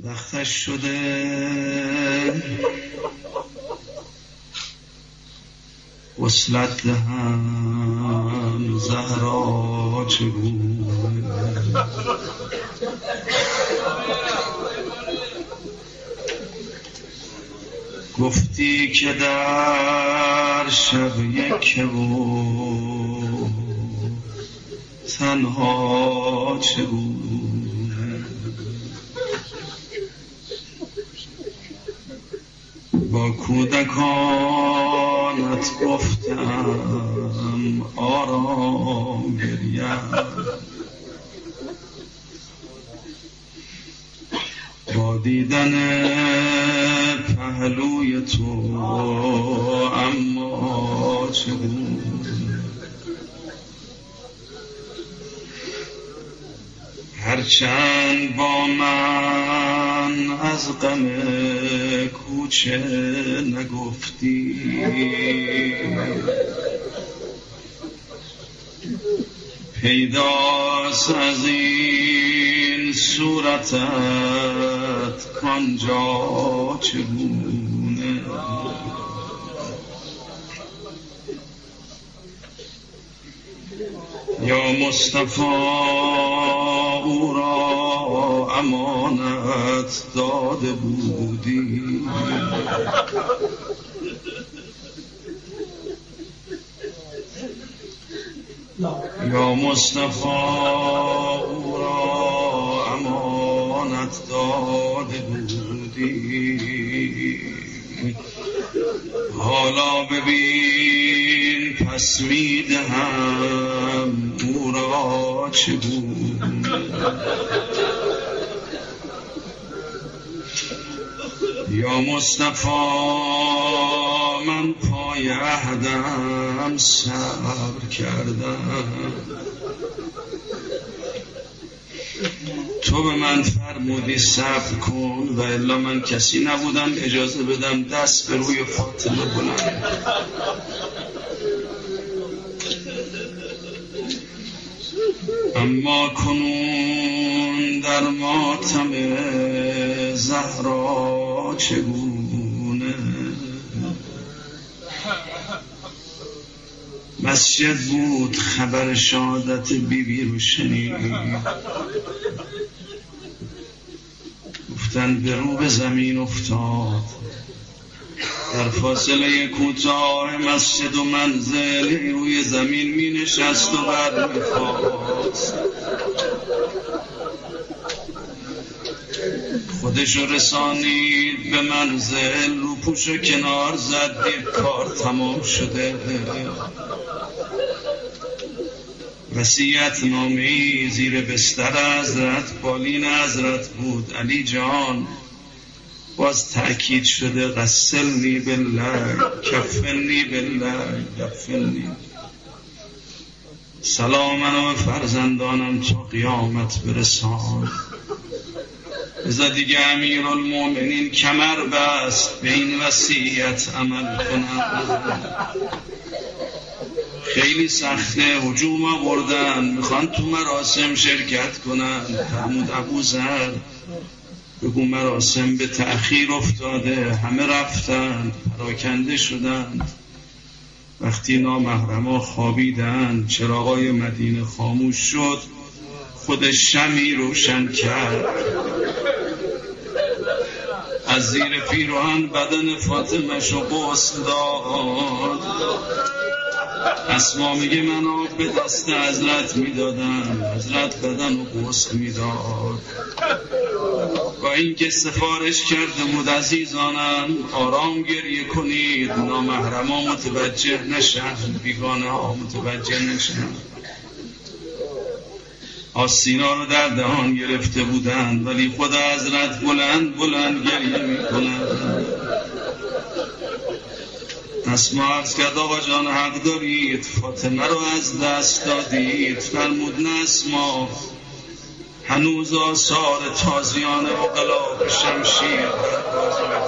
وقتش شده وصلت دهم زهرا چگونه گفتی که در شب یک و تنها چگونه با کودکانت گفتم آرام گریم با دیدن پهلوی تو اما چگونه هرچند با من از غم کوچه نگفتی پیداست از این صورتت کانجا چگونه یا مصطفی او را امانت داده بودی یا مصطفی او را امانت داده بودی حالا ببین پس میدهم او را چگونه یا مصطفی من پای عهدم صبر کردم تو به من فرمودی صبر کن و الا من کسی نبودم اجازه بدم دست به روی فاطمه بلند اما کنون در ماتم زهرا چگونه مسجد بود خبر شهادت بیبی رو شنید گفتن به رو به زمین افتاد در فاصله کوتاه مسجد و منزل روی زمین می نشست و بر می خواست خودشو رسانید به منزل رو پوش و کنار زد دید کار تمام شده وصیت نامه‌ای زیر بستر حضرت بالین حضرت بود علی جان باز تأکید شده غسلنی بالله کفنی بالله کفنی سلامنا و فرزندانم تا قیامت برسان ازا دیگه امیرالمومنین کمر بست به این وصیت عمل کنم خیلی سخته هجوم آوردن میخوان تو مراسم شرکت کنن فرمود ابوذر بگو مراسم به تأخیر افتاده همه رفتن پراکنده شدن وقتی نامحرما خوابیدن چراغای مدینه خاموش شد خودش شمعی روشن کرد از زیر پیراهن بدن فاطمه‌شو غسل داد اسما میگه من آب به دست حضرت میدادم حضرت بدن و غسل میداد با اینکه سفارش کرده بود عزیزانم آرام گریه کنید نامحرما متوجه نشن بیگانه ها متوجه نشن آستینا رو در دهان گرفته بودند ولی خود حضرت بلند بلند گریه میکنند اسما عرض کرد آقا جان حق دارید فاطمه رو از دست دادید فرمود نه اسما هنوز آثار تازیان اقلاب شمشیر در بازوی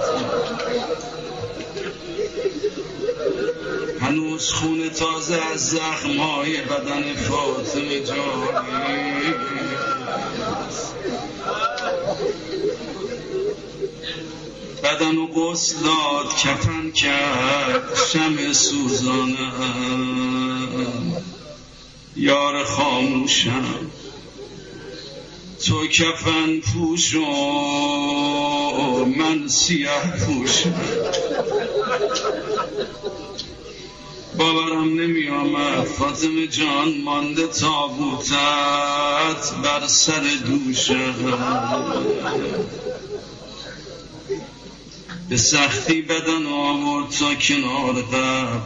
هنوز خون تازه از زخمای بدن فاطمه جاری بدن و غسل داد کفن کرد شمع سوزانم. یار خاموشم تو کفن پوش و من سیاه پوشم. باورم نمی آمد فاطمه جان مانده تابوتت بر سر دوشم. به سختی بدن آورد تا کنار قبر.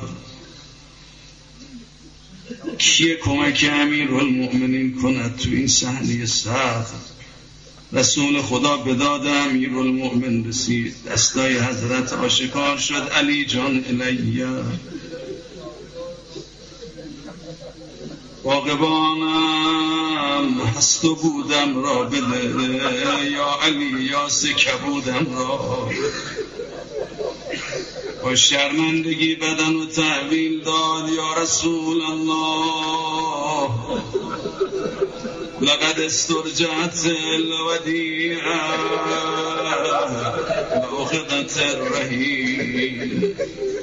کیه کمک امیرالمؤمنین کند تو این صحنه سخت؟ رسول خدا به داد امیرالمؤمن رسید. دستای حضرت آشکار شد. علی جان الیه، باغبانم هست و بودم را بده، یا علی یا کبودم را. با شرمندگی بدن و تحویل داد. یا رسول الله لقد استرجعت الودیعه لأخذت الرحیل.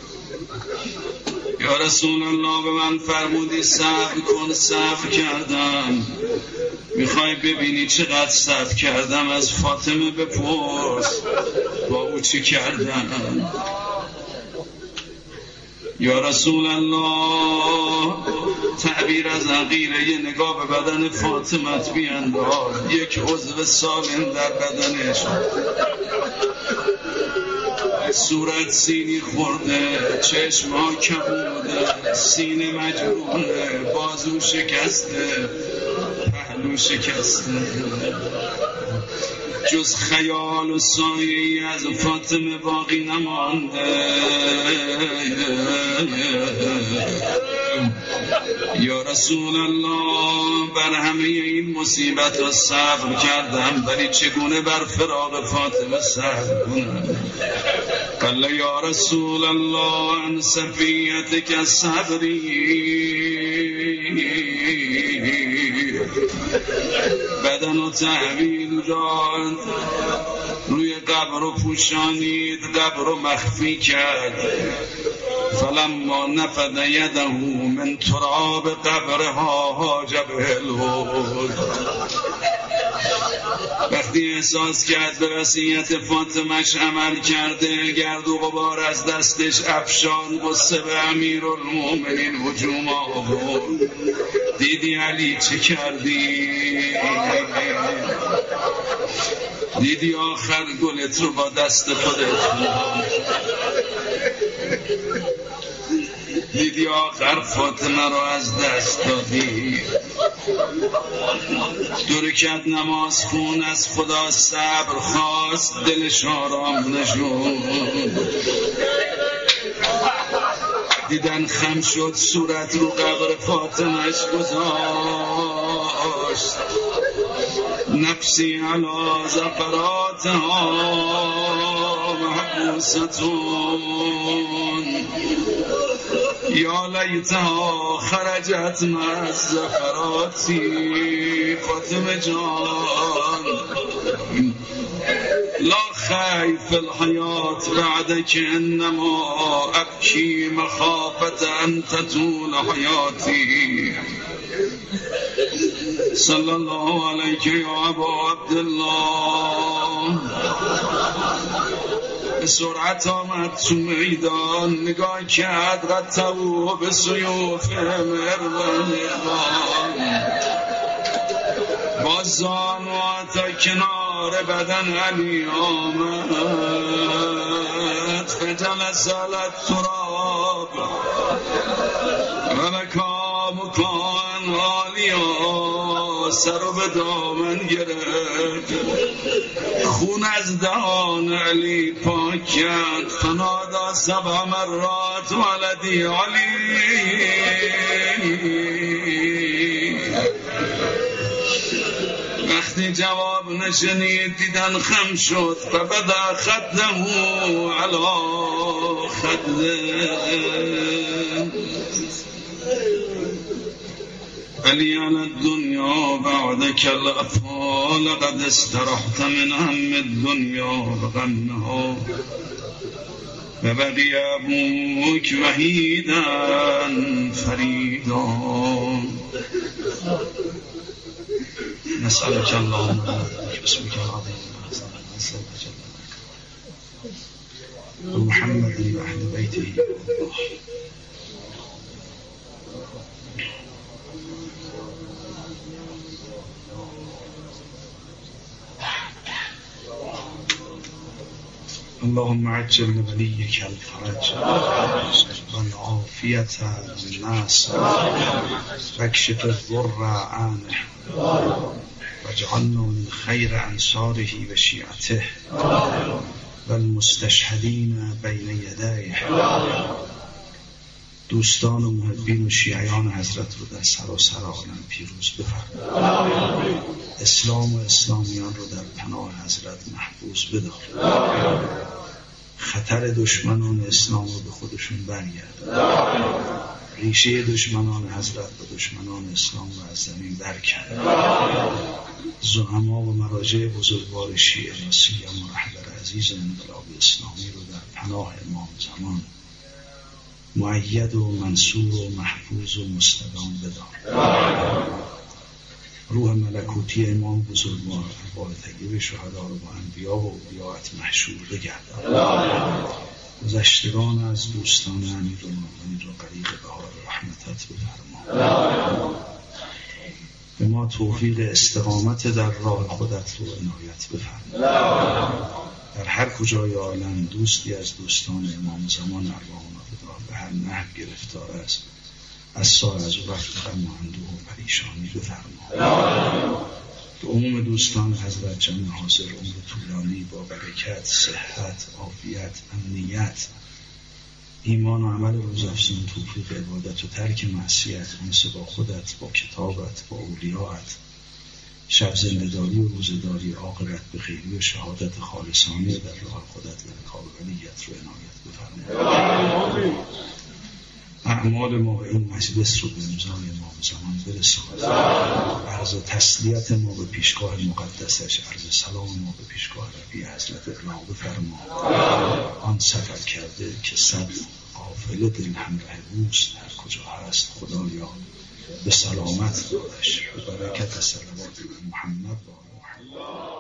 یا رسول الله به من فرمودی صبر کن. صبر کردم. میخوای ببینی چقدر صبر کردم؟ از فاطمه بپرس با او چی کردم. یا رسول الله تعبیر از عقیله یه نگاه به بدن فاطمت بینداز. یک عضو سالم در بدنش، صورت سینی خورده، چشم‌ها کبوده، سینه مجروحه، بازو شکسته، پهلو شکسته. جز خیال و سایه‌ای از فاطمه باقی نمانده. یا رسول الله بر همه این مصیبت را صبر کردم، ولی چگونه بر فراق فاطمه صبر کنم؟ قال یا رسول الله عن صفیتک صبری. بدن و تحویل داد، روی قبر و پوشانید، قبر و مخفی کرد. فلما نفد یده من تراب قبرها حاجب الهود. وقتی احساس کرد به وصیت فاطمه‌اش عمل کرده، گرد و غبار از دستش افشان، غصه به امیرالمؤمنین هجوم آورد. دیدی علی چه کردی؟ دیدی آخر گلت رو با دست خودت؟ دیدی آخر فاطمه رو از دست دادی؟ دو رکعت نماز خون، از خدا صبر خواست، دلش آرام نشد. دیدن خم شد، صورت رو قبر فاطمه‌اش گذاشت. نفسی علی زفراتها محبوستون، یا لیتها خرجت مع زفراتی. فاطمه جان لا خیف الحیات بعدک، انما ابکی مخافت ان تطول حیاتی. صلی الله علیک یا ابا عبدالله. به سرعت آمد تو میدان، نگاه کرد قطعو به سیوف مروان. با زانوها تا کنار بدن علی آمد. فجلس علی التراب و بکا مکان عالیا. سر رو به دامن گرفت، خون از دهان علی پاک کرد. فنادا 7 مرات ولدی علی. وقتی جواب نشنید دیدن خم شد. فبدا خده علی خده. علی علی الدنیا بعدک الافات. لقد استرحت من هم الدنيا وغمها وبقي أبوك وحيدا فريدا. نسألك اللهم باسمك العظيم محمد وأهل بيته اللهم عجل لوليك الفرج والعافية والناس واكشف الضر عنه واجعلنا من خير أنصاره وشيعته والمستشهدين بين يديه. دوستان و محبین و شیعیان حضرت رو در سراسر عالم پیروز بفرمایید. اسلام و اسلامیان رو در پناه حضرت محفوظ بدار. خطر دشمنان اسلام رو به خودشون برگرد. ریشه دشمنان حضرت و دشمنان اسلام رو از زمین برکن. زعما و مراجع بزرگوار شیعه سیما و رهبر عزیز انقلاب اسلامی رو در پناه امام زمان مؤید و منصور و محفوظ و مستدام بدار. روح ملکوتی امام بزرگوار ارواح طیب شهدا رو با انبیا و اولیات محشور بگردان. گذشتگان از دوستان امیرالمومنین رو غریق بهار رحمتت بفرما. به ما توفیق استقامت در راه خودت رو عنایت بفرما. در هر کجای عالم دوستی از دوستان امام زمان ارواحنا به هر نحو گرفتار است، از سال از وقت غم و اندوه و پریشانی بفرما. به عموم دوستان حضرت جمع حاضر عمر طولانی با برکت، صحت، عافیت، امنیت، ایمان و عمل روزافزون، توفیق عبادت و ترک معصیت، انس با خودت، با کتابت، با اولیاءت، شب زنده‌داری و روزداری، عاقبت به خیری و شهادت خالصانه در راه خودت و رکاب ولیت رو عنایت بفرما. اعمال ما به این مجلس رو به امضای امام زمان برسان. عرض تسلیت ما به پیشگاه مقدسش، عرض سلام ما به پیشگاه ربی حضرت ابراهیم بفرما. آن سفر کرده که صد قافله دل همراه اوست، هر کجا هست خدایا به سلامت دارش. به برکت صلوات محمد و محمد.